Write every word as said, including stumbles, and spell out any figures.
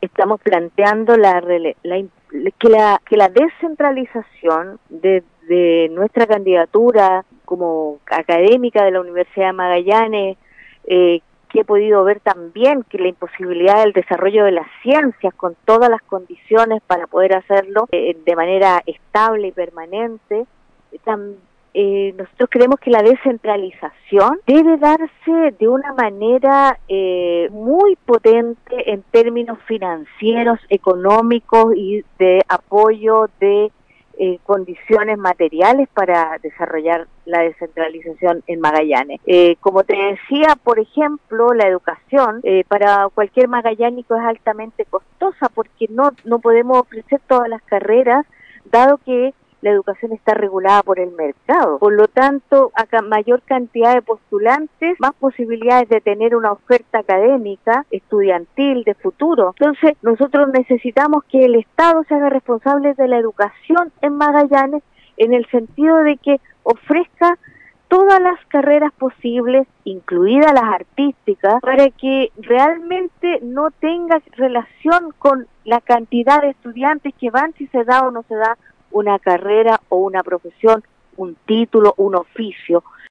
estamos planteando la, la, que, la, que la descentralización de, de nuestra candidatura como académica de la Universidad de Magallanes, eh, que he podido ver también que la imposibilidad del desarrollo de las ciencias con todas las condiciones para poder hacerlo eh, de manera estable y permanente, también Eh, nosotros creemos que la descentralización debe darse de una manera eh, muy potente en términos financieros, económicos y de apoyo de eh, condiciones materiales para desarrollar la descentralización en Magallanes. Eh, como te decía, por ejemplo, la educación eh, para cualquier magallánico es altamente costosa porque no, no podemos ofrecer todas las carreras, dado que la educación está regulada por el mercado. Por lo tanto, a mayor cantidad de postulantes, más posibilidades de tener una oferta académica, estudiantil, de futuro. Entonces, nosotros necesitamos que el Estado se haga responsable de la educación en Magallanes, en el sentido de que ofrezca todas las carreras posibles, incluidas las artísticas, para que realmente no tenga relación con la cantidad de estudiantes que van, si se da o no se da una carrera o una profesión, un título, un oficio.